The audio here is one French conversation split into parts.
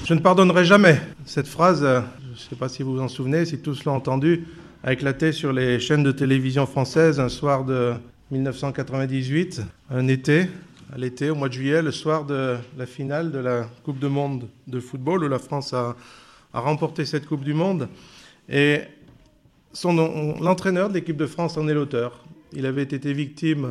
Je ne pardonnerai jamais. Cette phrase, je ne sais pas si vous vous en souvenez, si tous l'ont entendue, a éclaté sur les chaînes de télévision françaises un soir de 1998, à l'été, au mois de juillet, le soir de la finale de la Coupe du Monde de football, où la France a remporté cette Coupe du Monde. Et l'entraîneur de l'équipe de France en est l'auteur. Il avait été victime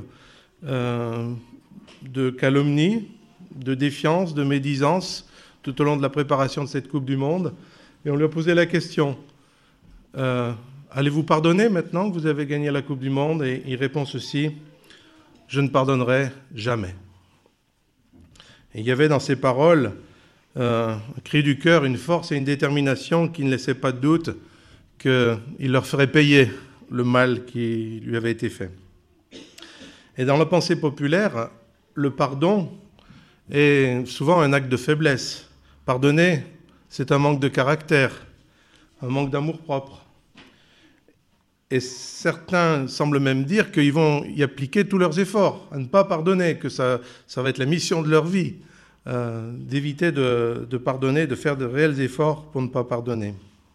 de calomnies, de défiance, de médisance tout au long de la préparation de cette Coupe du Monde. Et on lui a posé la question, allez-vous pardonner maintenant que vous avez gagné la Coupe du Monde? Et il répond ceci, je ne pardonnerai jamais. Et il y avait dans ces paroles un cri du cœur, une force et une détermination qui ne laissaient pas de doute qu'il leur ferait payer le mal qui lui avait été fait. Et dans la pensée populaire, le pardon est souvent un acte de faiblesse. Pardonner, c'est un manque de caractère, un manque d'amour-propre. Et certains semblent même dire qu'ils vont y appliquer tous leurs efforts, à ne pas pardonner, que ça va être la mission de leur vie, d'éviter de pardonner, de faire de réels efforts pour ne pas pardonner.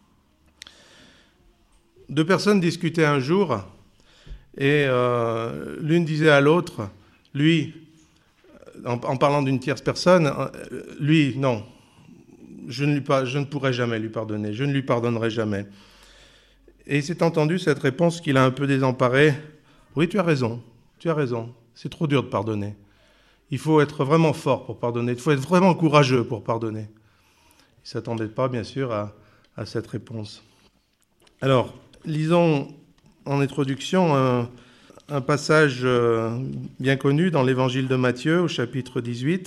Deux personnes discutaient un jour, et l'une disait à l'autre, lui, en parlant d'une tierce personne, lui, non, je ne pourrai jamais lui pardonner, je ne lui pardonnerai jamais. Et il s'est entendu cette réponse qu'il a un peu désemparée. Oui, tu as raison, c'est trop dur de pardonner. Il faut être vraiment fort pour pardonner, il faut être vraiment courageux pour pardonner. Il ne s'attendait pas, bien sûr, à cette réponse. Alors, lisons en introduction un passage bien connu dans l'évangile de Matthieu, au chapitre 18,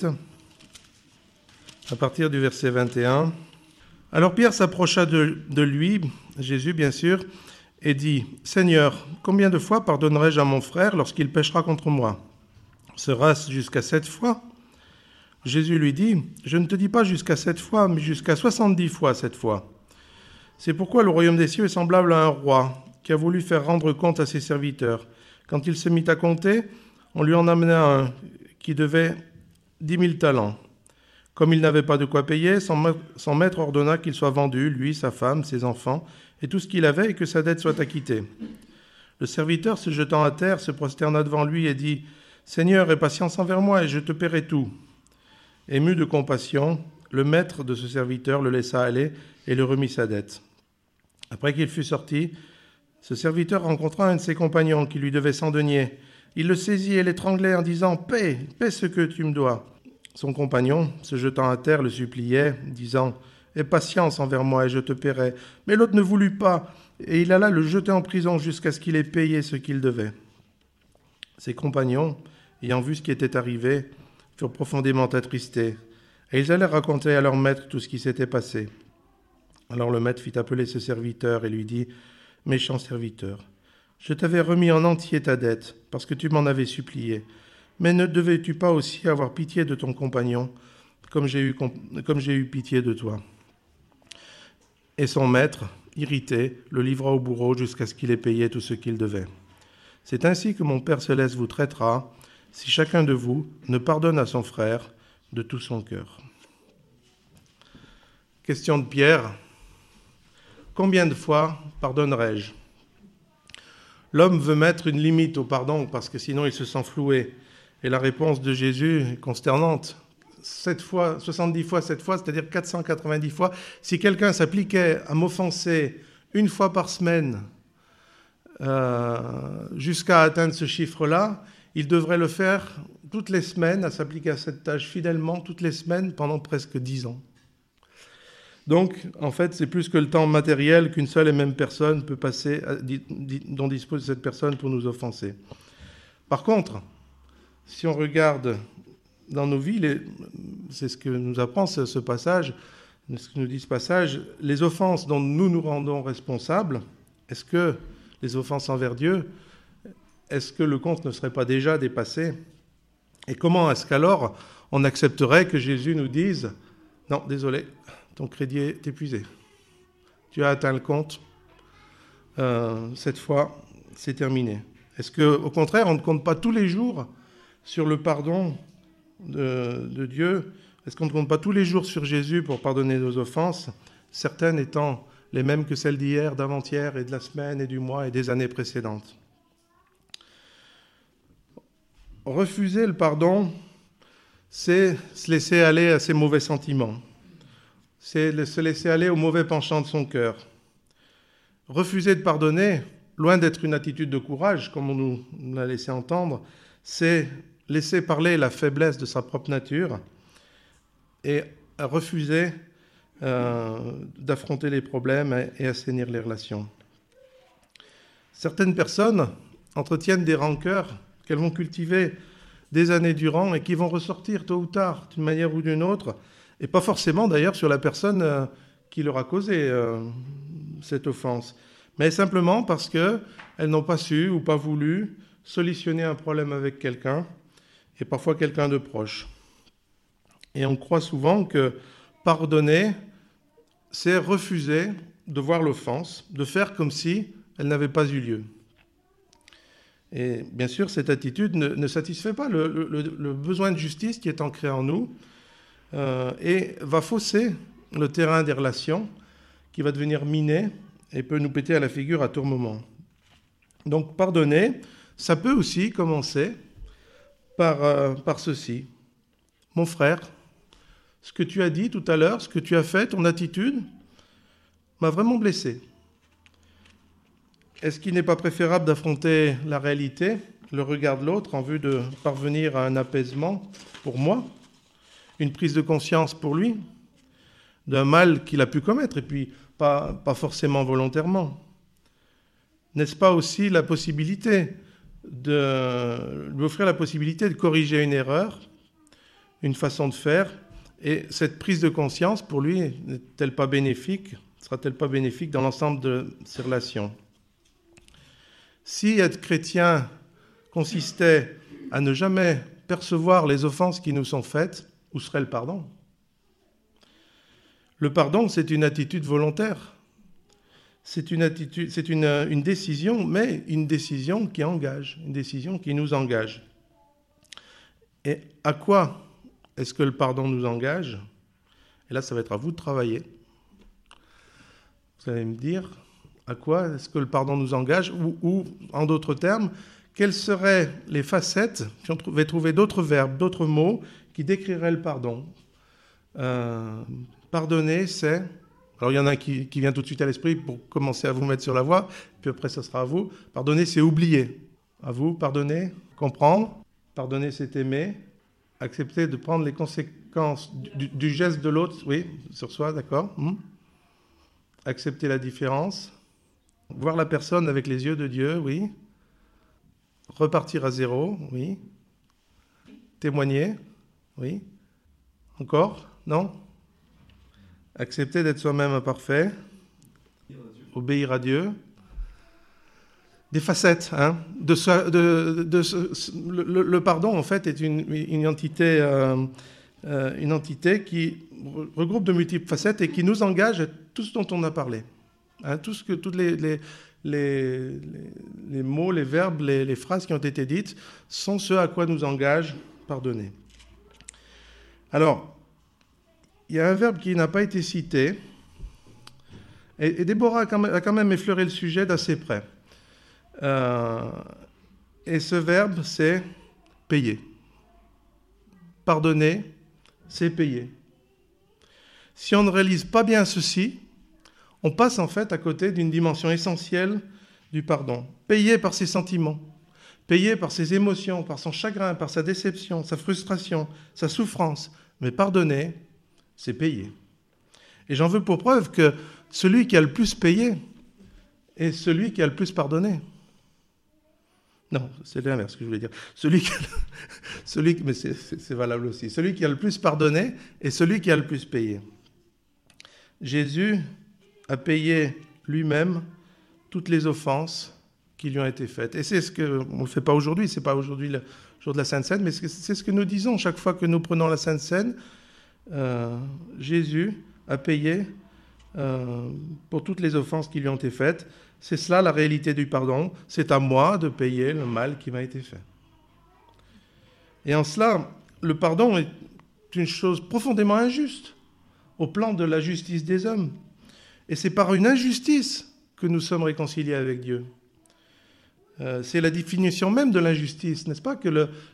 à partir du verset 21. Alors Pierre s'approcha de lui, Jésus bien sûr, et dit « Seigneur, combien de fois pardonnerai-je à mon frère lorsqu'il péchera contre moi? Sera-ce jusqu'à 7 fois ?» Jésus lui dit « Je ne te dis pas jusqu'à 7 fois, mais jusqu'à 70 fois 7 fois. C'est pourquoi le royaume des cieux est semblable à un roi qui a voulu faire rendre compte à ses serviteurs. Quand il se mit à compter, on lui en amena un qui devait 10 000 talents. Comme il n'avait pas de quoi payer, son maître ordonna qu'il soit vendu, lui, sa femme, ses enfants, et tout ce qu'il avait, et que sa dette soit acquittée. Le serviteur, se jetant à terre, se prosterna devant lui et dit « Seigneur, aie patience envers moi, et je te paierai tout. » Ému de compassion, le maître de ce serviteur le laissa aller et le remit sa dette. Après qu'il fut sorti, ce serviteur rencontra un de ses compagnons qui lui devait 100 deniers. Il le saisit et l'étranglait en disant « Paie ce que tu me dois. » Son compagnon, se jetant à terre, le suppliait, disant « Aie patience envers moi et je te paierai. » Mais l'autre ne voulut pas, et il alla le jeter en prison jusqu'à ce qu'il ait payé ce qu'il devait. Ses compagnons, ayant vu ce qui était arrivé, furent profondément attristés, et ils allèrent raconter à leur maître tout ce qui s'était passé. Alors le maître fit appeler ce serviteur et lui dit « Méchant serviteur, je t'avais remis en entier ta dette, parce que tu m'en avais supplié. Mais ne devais-tu pas aussi avoir pitié de ton compagnon, comme j'ai eu pitié de toi ?» Et son maître, irrité, le livra au bourreau jusqu'à ce qu'il ait payé tout ce qu'il devait. C'est ainsi que mon Père céleste vous traitera, si chacun de vous ne pardonne à son frère de tout son cœur. Question de Pierre. Combien de fois pardonnerai-je? L'homme veut mettre une limite au pardon parce que sinon il se sent floué. Et la réponse de Jésus est consternante. 7 fois, 70 fois 7 fois, c'est-à-dire 490 fois. Si quelqu'un s'appliquait à m'offenser une fois par semaine jusqu'à atteindre ce chiffre-là, il devrait le faire toutes les semaines, à s'appliquer à cette tâche fidèlement toutes les semaines pendant presque 10 ans. Donc, en fait, c'est plus que le temps matériel qu'une seule et même personne peut passer, dont dispose cette personne pour nous offenser. Par contre, si on regarde dans nos vies, c'est ce que nous apprend ce passage, ce que nous dit ce passage, les offenses dont nous nous rendons responsables, est-ce que les offenses envers Dieu, est-ce que le compte ne serait pas déjà dépassé? Et comment est-ce qu'alors on accepterait que Jésus nous dise « Non, désolé, ton crédit est épuisé. Tu as atteint le compte. Cette fois, c'est terminé. » Est-ce qu'au contraire, on ne compte pas tous les jours sur le pardon de Dieu Est-ce qu'on ne compte pas tous les jours sur Jésus pour pardonner nos offenses, certaines étant les mêmes que celles d'hier, d'avant-hier et de la semaine et du mois et des années précédentes? Refuser le pardon, c'est se laisser aller à ses mauvais sentiments. C'est se laisser aller au mauvais penchant de son cœur. Refuser de pardonner, loin d'être une attitude de courage, comme on nous l'a laissé entendre, c'est laisser parler la faiblesse de sa propre nature et refuser d'affronter les problèmes et assainir les relations. Certaines personnes entretiennent des rancœurs qu'elles vont cultiver des années durant et qui vont ressortir tôt ou tard, d'une manière ou d'une autre, et pas forcément d'ailleurs sur la personne qui leur a causé cette offense, mais simplement parce qu'elles n'ont pas su ou pas voulu solutionner un problème avec quelqu'un, et parfois quelqu'un de proche. Et on croit souvent que pardonner, c'est refuser de voir l'offense, de faire comme si elle n'avait pas eu lieu. Et bien sûr, cette attitude ne satisfait pas le besoin de justice qui est ancré en nous et va fausser le terrain des relations, qui va devenir miné et peut nous péter à la figure à tout moment. Donc pardonner, ça peut aussi commencer par ceci. Mon frère, ce que tu as dit tout à l'heure, ce que tu as fait, ton attitude, m'a vraiment blessé. Est-ce qu'il n'est pas préférable d'affronter la réalité, le regard de l'autre, en vue de parvenir à un apaisement pour moi, une prise de conscience pour lui, d'un mal qu'il a pu commettre, et puis pas forcément volontairement? N'est-ce pas aussi la possibilité de lui offrir la possibilité de corriger une erreur, une façon de faire, et cette prise de conscience, pour lui, n'est-elle pas bénéfique, sera-t-elle pas bénéfique dans l'ensemble de ses relations? Si être chrétien consistait à ne jamais percevoir les offenses qui nous sont faites, où serait le pardon? Le pardon, c'est une attitude volontaire. C'est une décision, mais une décision qui engage, une décision qui nous engage. Et à quoi est-ce que le pardon nous engage? Et là, ça va être à vous de travailler. Vous allez me dire, à quoi est-ce que le pardon nous engage? Ou en d'autres termes, quelles seraient les facettes, si on pouvait trouver d'autres verbes, d'autres mots qui décriraient le pardon? Pardonner, c'est... Alors il y en a un qui vient tout de suite à l'esprit pour commencer à vous mettre sur la voie, puis après ça sera à vous. Pardonner, c'est oublier. À vous, pardonner, comprendre. Pardonner, c'est aimer. Accepter de prendre les conséquences du geste de l'autre, oui, sur soi, d'accord. Accepter la différence. Voir la personne avec les yeux de Dieu, oui. Repartir à zéro, oui. Témoigner, oui. Encore, non? Accepter d'être soi-même imparfait. Obéir à Dieu. Des facettes, hein. Le pardon, en fait, est une entité qui regroupe de multiples facettes et qui nous engage à tout ce dont on a parlé. Hein, tous les mots, les verbes, les phrases qui ont été dites sont ce à quoi nous engage pardonner. Alors, il y a un verbe qui n'a pas été cité, et Déborah a quand même effleuré le sujet d'assez près. Et ce verbe, c'est payer. Pardonner, c'est payer. Si on ne réalise pas bien ceci, on passe en fait à côté d'une dimension essentielle du pardon. Payer par ses sentiments, payer par ses émotions, par son chagrin, par sa déception, sa frustration, sa souffrance. Mais pardonner, c'est payer. Et j'en veux pour preuve que celui qui a le plus payé est celui qui a le plus pardonné. Non, c'est l'inverse que je voulais dire. Mais c'est valable aussi. Celui qui a le plus pardonné est celui qui a le plus payé. Jésus a payé lui-même toutes les offenses qui lui ont été faites. Et c'est ce que on ne le fait pas aujourd'hui, c'est pas aujourd'hui le jour de la Sainte Seine, mais c'est ce que nous disons chaque fois que nous prenons la Sainte Seine. Jésus a payé pour toutes les offenses qui lui ont été faites. C'est cela la réalité du pardon. C'est à moi de payer le mal qui m'a été fait. Et en cela, le pardon une chose profondément injuste au plan de la justice des hommes. Et c'est par une injustice que nous sommes réconciliés avec Dieu. C'est la définition même de l'injustice, n'est-ce pas, que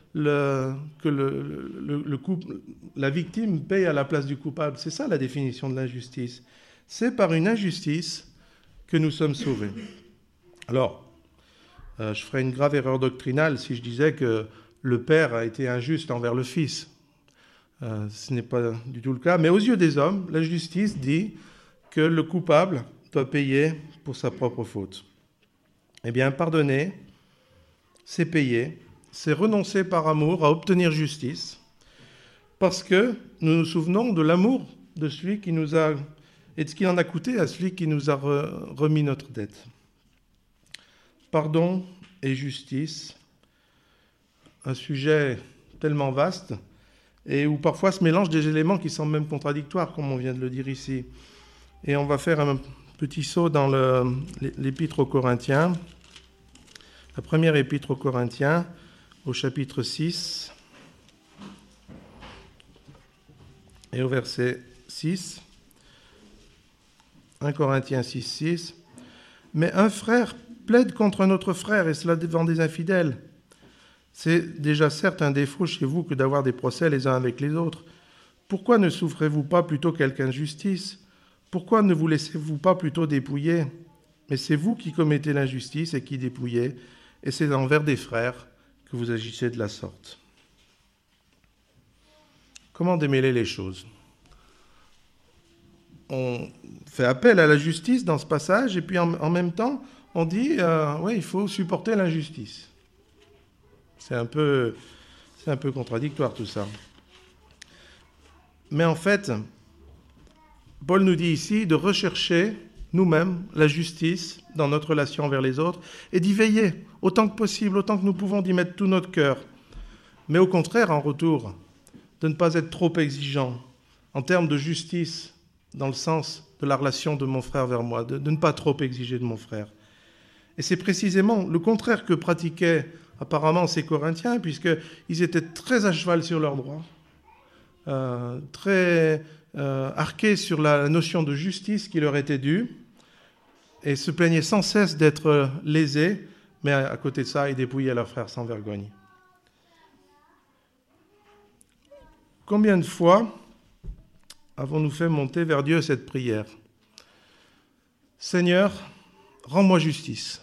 la victime paye à la place du coupable. C'est ça la définition de l'injustice. C'est par une injustice que nous sommes sauvés. Alors, je ferais une grave erreur doctrinale si je disais que le Père a été injuste envers le Fils. Ce n'est pas du tout le cas. Mais aux yeux des hommes, la justice dit que le coupable doit payer pour sa propre faute. Eh bien, pardonner, c'est payer, c'est renoncer par amour à obtenir justice, parce que nous nous souvenons de l'amour de celui qui nous a, et de ce qu'il en a coûté à celui qui nous a remis notre dette. Pardon et justice, un sujet tellement vaste, et où parfois se mélangent des éléments qui semblent même contradictoires, comme on vient de le dire ici. Et on va faire un petit saut dans l'épître aux Corinthiens, la première épître aux Corinthiens, au chapitre 6, et au verset 6, 1 Corinthiens 6, 6, « Mais un frère plaide contre un autre frère, et cela devant des infidèles. C'est déjà certes un défaut chez vous que d'avoir des procès les uns avec les autres. Pourquoi ne souffrez-vous pas plutôt quelque injustice ? Pourquoi ne vous laissez-vous pas plutôt dépouiller ? Mais c'est vous qui commettez l'injustice et qui dépouillez, et c'est envers des frères que vous agissez de la sorte. » Comment démêler les choses ? On fait appel à la justice dans ce passage, et puis en même temps, on dit ouais, il faut supporter l'injustice. C'est un peu contradictoire tout ça. Mais en fait, Paul nous dit ici de rechercher nous-mêmes la justice dans notre relation envers les autres et d'y veiller autant que possible, autant que nous pouvons d'y mettre tout notre cœur. Mais au contraire, en retour, de ne pas être trop exigeant en termes de justice dans le sens de la relation de mon frère vers moi, de ne pas trop exiger de mon frère. Et c'est précisément le contraire que pratiquaient apparemment ces Corinthiens, puisqu'ils étaient très à cheval sur leurs droits, très arqués sur la notion de justice qui leur était due, et se plaignaient sans cesse d'être lésés, mais à côté de ça, ils dépouillaient leurs frères sans vergogne. Combien de fois avons-nous fait monter vers Dieu cette prière ? Seigneur, rends-moi justice.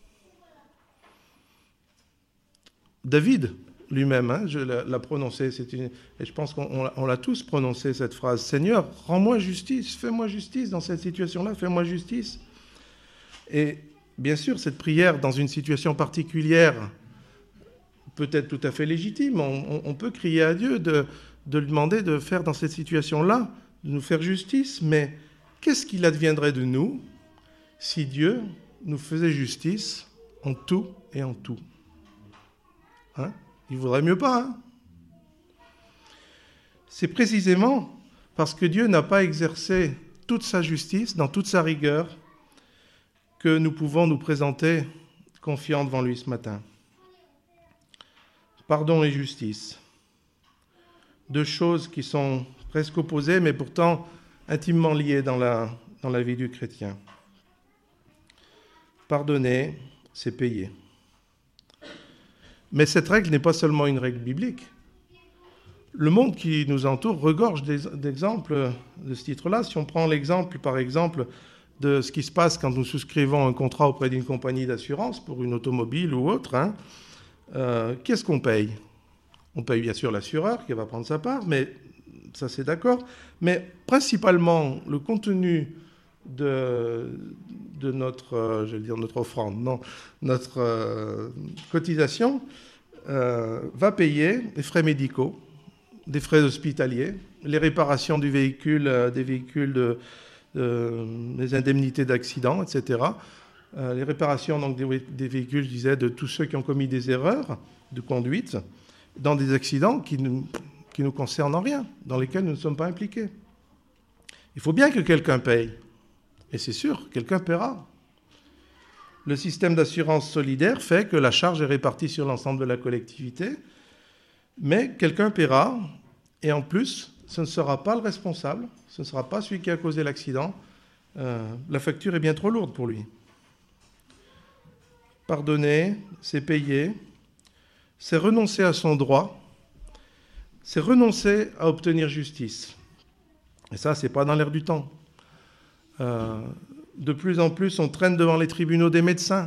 David lui-même l'a prononcé, et je pense qu'on l'a tous prononcé cette phrase. Seigneur, rends-moi justice, fais-moi justice dans cette situation-là, fais-moi justice. Et bien sûr, cette prière dans une situation particulière peut être tout à fait légitime. On peut crier à Dieu de lui demander de faire dans cette situation-là, de nous faire justice, mais qu'est-ce qu'il adviendrait de nous si Dieu nous faisait justice en tout et en tout ? Il ne vaudrait mieux pas. C'est précisément parce que Dieu n'a pas exercé toute sa justice, dans toute sa rigueur, que nous pouvons nous présenter confiants devant lui ce matin. Pardon et justice. Deux choses qui sont presque opposées, mais pourtant intimement liées dans la vie du chrétien. Pardonner, c'est payer. Mais cette règle n'est pas seulement une règle biblique. Le monde qui nous entoure regorge d'exemples de ce titre-là. Si on prend l'exemple, par exemple, de ce qui se passe quand nous souscrivons un contrat auprès d'une compagnie d'assurance pour une automobile ou autre, qu'est-ce qu'on paye ? On paye bien sûr l'assureur qui va prendre sa part, mais ça c'est d'accord. Mais principalement, le contenu de notre, notre offrande, non, notre cotisation va payer les frais médicaux, des frais hospitaliers, les réparations du véhicule, des véhicules, les indemnités d'accident, etc. Les réparations donc, des véhicules, je disais, de tous ceux qui ont commis des erreurs de conduite dans des accidents qui nous concernent en rien, dans lesquels nous ne sommes pas impliqués. Il faut bien que quelqu'un paye. Et c'est sûr, quelqu'un paiera. Le système d'assurance solidaire fait que la charge est répartie sur l'ensemble de la collectivité, mais quelqu'un paiera, Et en plus, ce ne sera pas le responsable, ce ne sera pas celui qui a causé l'accident. La facture est bien trop lourde pour lui. Pardonner, c'est payer, c'est renoncer à son droit, c'est renoncer à obtenir justice. Et ça, ce n'est pas dans l'air du temps. De plus en plus, on traîne devant les tribunaux des médecins.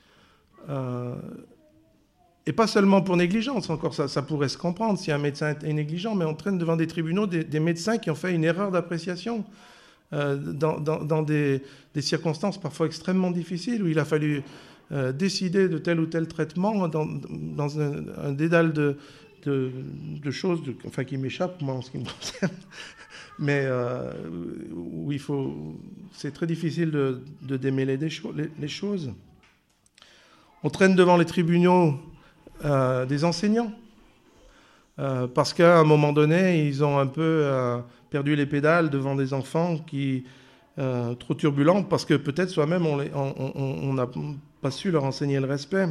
Et pas seulement pour négligence, encore ça pourrait se comprendre si un médecin est négligent, mais on traîne devant des tribunaux des médecins qui ont fait une erreur d'appréciation dans des circonstances parfois extrêmement difficiles, où il a fallu décider de tel ou tel traitement dans un dédale de choses enfin, qui m'échappent, moi, en ce qui me concerne. Mais où c'est très difficile de démêler les choses. On traîne devant les tribunaux des enseignants, parce qu'à un moment donné, ils ont un peu perdu les pédales devant des enfants trop turbulents, parce que peut-être soi-même, on n'a pas su leur enseigner le respect.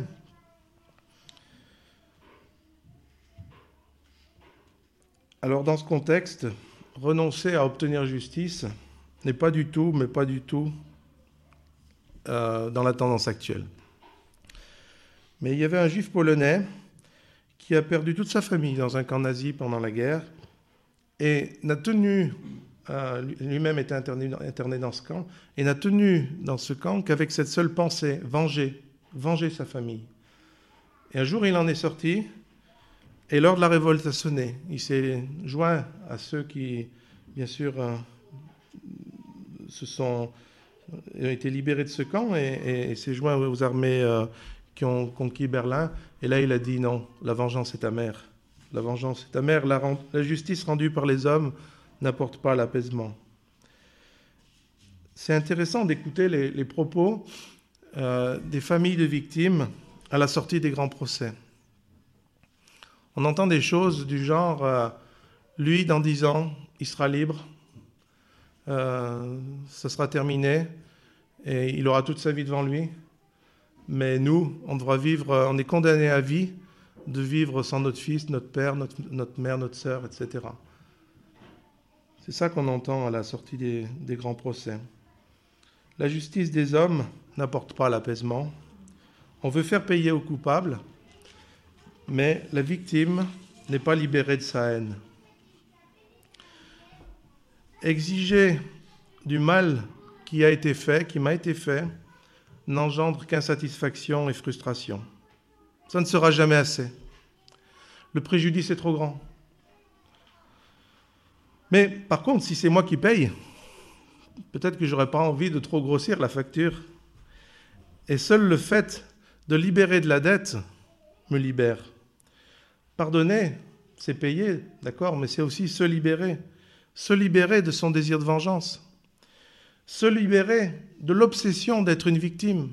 Alors, dans ce contexte, renoncer à obtenir justice n'est pas du tout, dans la tendance actuelle. Mais il y avait un juif polonais qui a perdu toute sa famille dans un camp nazi pendant la guerre et n'a tenu, lui-même était interné dans ce camp, et n'a tenu dans ce camp qu'avec cette seule pensée, venger sa famille. Et un jour, il en est sorti, et l'heure de la révolte a sonné. Il s'est joint à ceux qui, bien sûr, ont été libérés de ce camp, et s'est joint aux armées qui ont conquis Berlin. Et là, il a dit non, la vengeance est amère. La vengeance est amère. La justice rendue par les hommes n'apporte pas l'apaisement. C'est intéressant d'écouter les propos des familles de victimes à la sortie des grands procès. On entend des choses du genre lui, dans 10 ans, il sera libre, ça sera terminé, et il aura toute sa vie devant lui. Mais nous, on est condamnés à vie de vivre sans notre fils, notre père, notre mère, notre sœur, etc. C'est ça qu'on entend à la sortie des grands procès. La justice des hommes n'apporte pas l'apaisement. On veut faire payer aux coupables, mais la victime n'est pas libérée de sa haine. Exiger du mal qui m'a été fait, n'engendre qu'insatisfaction et frustration. Ça ne sera jamais assez. Le préjudice est trop grand. Mais par contre, si c'est moi qui paye, peut-être que je n'aurais pas envie de trop grossir la facture. Et seul le fait de libérer de la dette me libère. Pardonner, c'est payer, d'accord, mais c'est aussi se libérer. Se libérer de son désir de vengeance. Se libérer de l'obsession d'être une victime.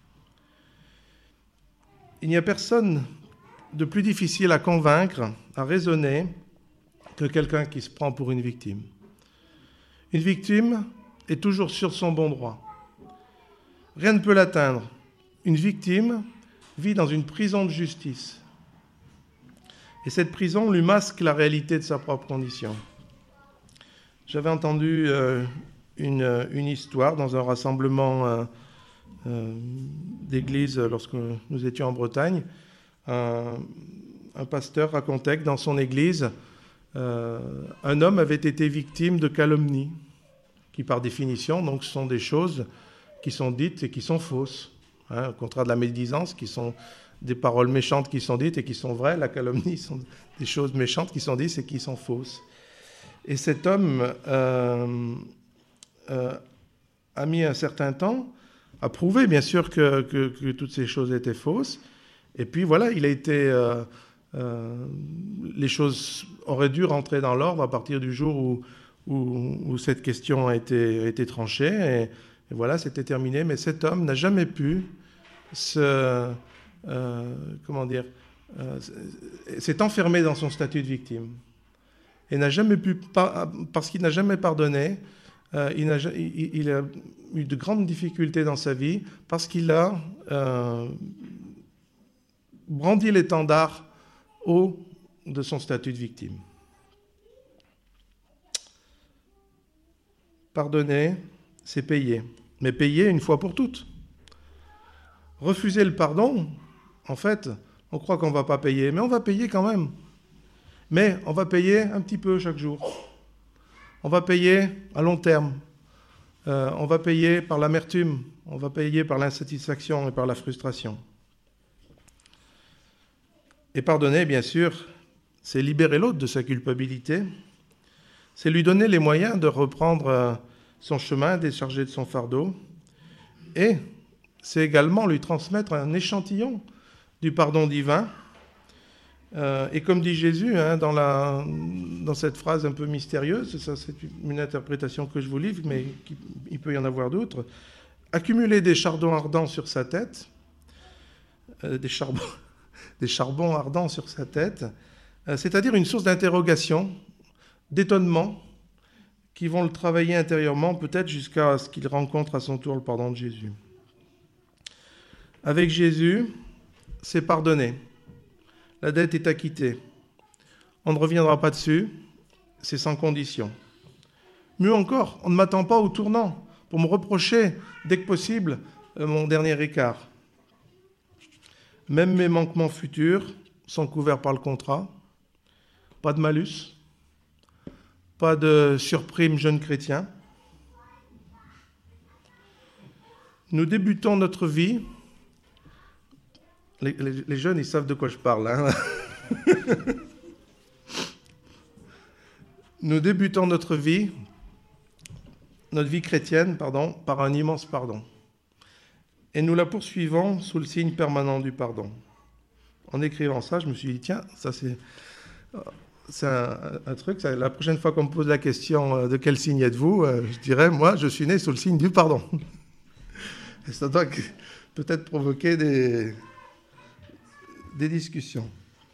Il n'y a personne de plus difficile à convaincre, à raisonner, que quelqu'un qui se prend pour une victime. Une victime est toujours sur son bon droit. Rien ne peut l'atteindre. Une victime vit dans une prison de justice. Et cette prison lui masque la réalité de sa propre condition. J'avais entendu une histoire dans un rassemblement d'église lorsque nous étions en Bretagne. Un pasteur racontait que dans son église, un homme avait été victime de calomnie, qui par définition, donc, sont des choses qui sont dites et qui sont fausses. Au contraire de la médisance, qui sont des paroles méchantes qui sont dites et qui sont vraies. La calomnie sont des choses méchantes qui sont dites et qui sont fausses. Et cet homme a mis un certain temps à prouver, bien sûr, que toutes ces choses étaient fausses. Et puis voilà, il a été... les choses auraient dû rentrer dans l'ordre à partir du jour où cette question a été tranchée. Et voilà, c'était terminé. Mais cet homme n'a jamais pu s'est enfermé dans son statut de victime. Et n'a jamais pu, parce qu'il n'a jamais pardonné, il a eu de grandes difficultés dans sa vie, parce qu'il a brandi l'étendard haut de son statut de victime. Pardonner, c'est payer. Mais payer une fois pour toutes. Refuser le pardon, en fait, on croit qu'on ne va pas payer, mais on va payer quand même. Mais on va payer un petit peu chaque jour. On va payer à long terme. On va payer par l'amertume. On va payer par l'insatisfaction et par la frustration. Et pardonner, bien sûr, c'est libérer l'autre de sa culpabilité. C'est lui donner les moyens de reprendre son chemin, décharger de son fardeau. Et c'est également lui transmettre un échantillon du pardon divin. Et comme dit Jésus dans cette phrase un peu mystérieuse, ça c'est une interprétation que je vous livre, mais il peut y en avoir d'autres, accumuler des charbons ardents sur sa tête, des charbons ardents sur sa tête, c'est-à-dire une source d'interrogation, d'étonnement, qui vont le travailler intérieurement, peut-être jusqu'à ce qu'il rencontre à son tour le pardon de Jésus. Avec Jésus, c'est pardonner. La dette est acquittée. On ne reviendra pas dessus, c'est sans condition. Mieux encore, on ne m'attend pas au tournant pour me reprocher, dès que possible, mon dernier écart. Même mes manquements futurs sont couverts par le contrat. Pas de malus, pas de surprime jeune chrétien. Nous débutons notre vie. Les jeunes, ils savent de quoi je parle. Hein. Nous débutons notre vie chrétienne, par un immense pardon. Et nous la poursuivons sous le signe permanent du pardon. En écrivant ça, je me suis dit, tiens, ça c'est un truc. La prochaine fois qu'on me pose la question de quel signe êtes-vous, je dirais, moi, je suis né sous le signe du pardon. Et ça doit peut-être provoquer des discussions.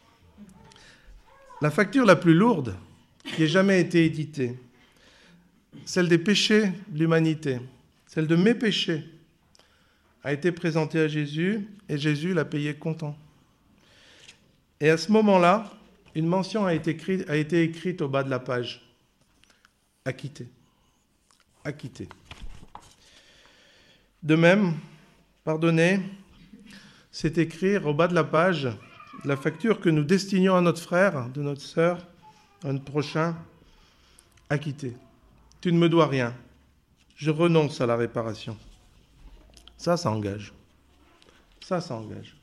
La facture la plus lourde qui ait jamais été éditée, celle des péchés de l'humanité, celle de mes péchés, a été présentée à Jésus et Jésus l'a payée content. Et à ce moment-là, une mention a été écrite au bas de la page. Acquitté. Acquitté. De même, pardonner, c'est écrire au bas de la page la facture que nous destinions à notre frère, de notre sœur, à notre prochain, acquitté. Tu ne me dois rien. Je renonce à la réparation. Ça engage. Ça engage.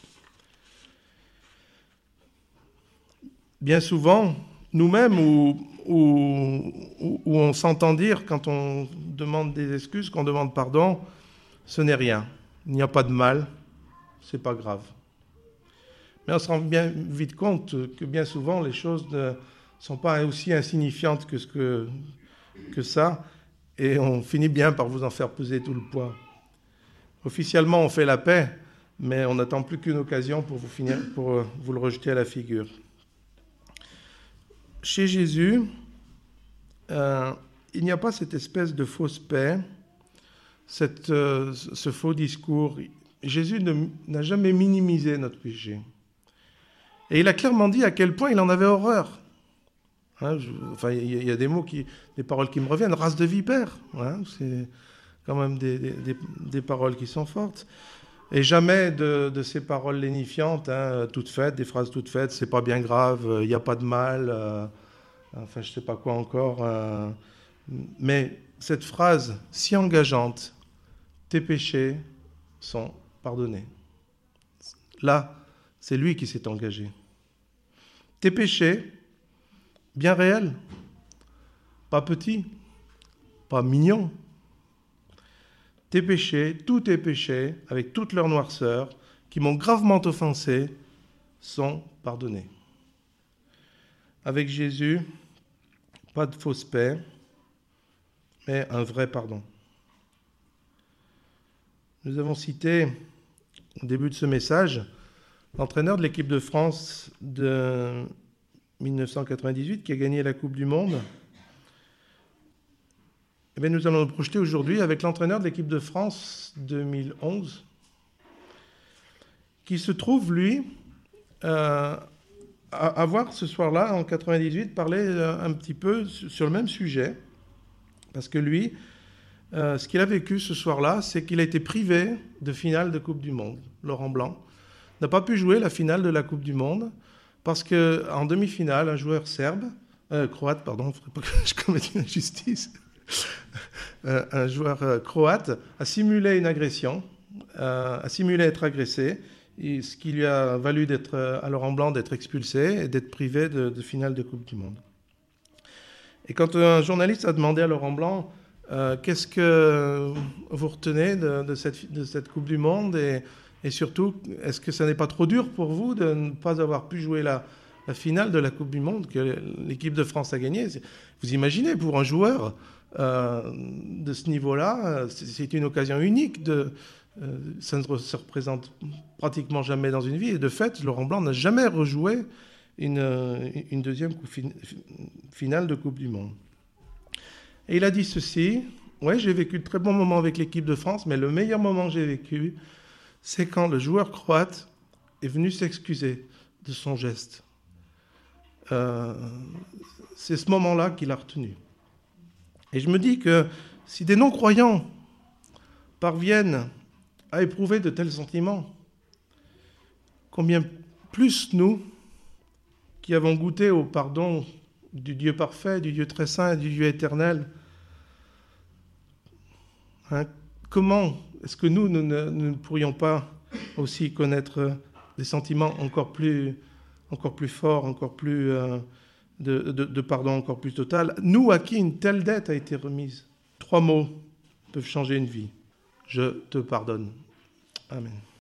Bien souvent, nous-mêmes, où on s'entend dire, quand on demande des excuses, qu'on demande pardon, ce n'est rien. Il n'y a pas de mal, c'est pas grave. Mais on se rend bien vite compte que bien souvent, les choses ne sont pas aussi insignifiantes que ça, et on finit bien par vous en faire peser tout le poids. Officiellement, on fait la paix, mais on n'attend plus qu'une occasion pour vous le rejeter à la figure. Chez Jésus, il n'y a pas cette espèce de fausse paix, ce faux discours. Jésus n'a jamais minimisé notre péché. Et il a clairement dit à quel point il en avait horreur. Il y a des paroles qui me reviennent. Race de vipère. C'est quand même des paroles qui sont fortes. Et jamais de ces paroles lénifiantes, toutes faites, des phrases toutes faites, c'est pas bien grave, il n'y a pas de mal, je sais pas quoi encore. Mais cette phrase si engageante, tes péchés sont pardonnés. Là, c'est lui qui s'est engagé. Tes péchés, bien réels, pas petits, pas mignons. Tes péchés, tous tes péchés, avec toute leur noirceur, qui m'ont gravement offensé, sont pardonnés. Avec Jésus, pas de fausse paix, mais un vrai pardon. Nous avons cité, au début de ce message, l'entraîneur de l'équipe de France de 1998 qui a gagné la Coupe du Monde. Eh bien, nous allons nous projeter aujourd'hui avec l'entraîneur de l'équipe de France 2011 qui se trouve, lui, à avoir ce soir-là, en 98, parlé un petit peu sur le même sujet Parce que lui, ce qu'il a vécu ce soir-là, c'est qu'il a été privé de finale de Coupe du Monde. Laurent Blanc n'a pas pu jouer la finale de la Coupe du Monde parce qu'en demi-finale, un joueur croate, pardon, il ne faudrait pas que je commette une injustice, un joueur croate a simulé une agression, a simulé être agressé, ce qui lui a valu à Laurent Blanc d'être expulsé et d'être privé de finale de Coupe du Monde. Et quand un journaliste a demandé à Laurent Blanc qu'est-ce que vous retenez de cette Coupe du Monde et surtout, est-ce que ça n'est pas trop dur pour vous de ne pas avoir pu jouer la finale de la Coupe du Monde que l'équipe de France a gagnée? Vous imaginez, pour un joueur de ce niveau-là, c'est une occasion unique. Ça ne se représente pratiquement jamais dans une vie. Et de fait, Laurent Blanc n'a jamais rejoué une deuxième finale de Coupe du Monde. Et il a dit ceci: ouais, j'ai vécu de très bons moments avec l'équipe de France, mais le meilleur moment que j'ai vécu, c'est quand le joueur croate est venu s'excuser de son geste. C'est ce moment-là qu'il a retenu. Et je me dis que si des non-croyants parviennent à éprouver de tels sentiments, combien plus nous, qui avons goûté au pardon du Dieu parfait, du Dieu très saint, du Dieu éternel, comment est-ce que nous ne pourrions pas aussi connaître des sentiments encore plus forts, encore plus de pardon encore plus total, nous à qui une telle dette a été remise? 3 mots peuvent changer une vie. Je te pardonne. Amen.